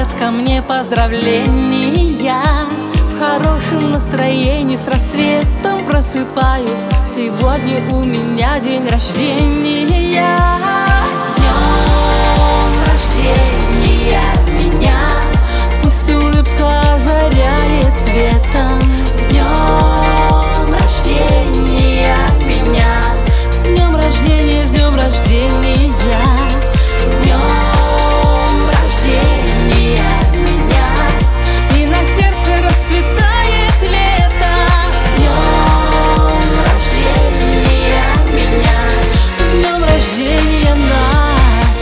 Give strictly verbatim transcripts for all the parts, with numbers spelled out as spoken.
летят ко мне поздравления. В хорошем настроении с рассветом просыпаюсь. Сегодня у меня день рождения. С днем рождения меня, пусть улыбка озаряет светом. С днем рождения меня, с днем рождения, с днем рождения. С днем рождения меня, и на сердце расцветает лето. С днем рождения меня, с днем рождения нас.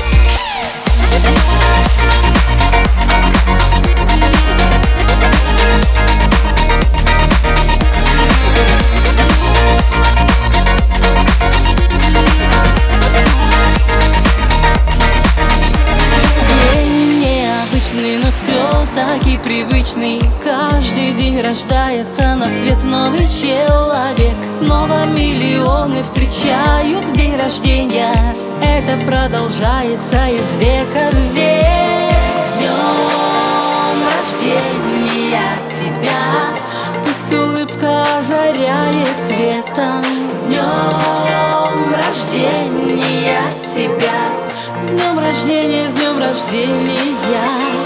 Но все-таки привычный. Каждый день рождается на свет новый человек. Снова миллионы встречают день рождения. Это продолжается из века в век. С днем рождения тебя, пусть улыбка озаряет светом. С днем рождения тебя, с днем рождения, с днем рождения.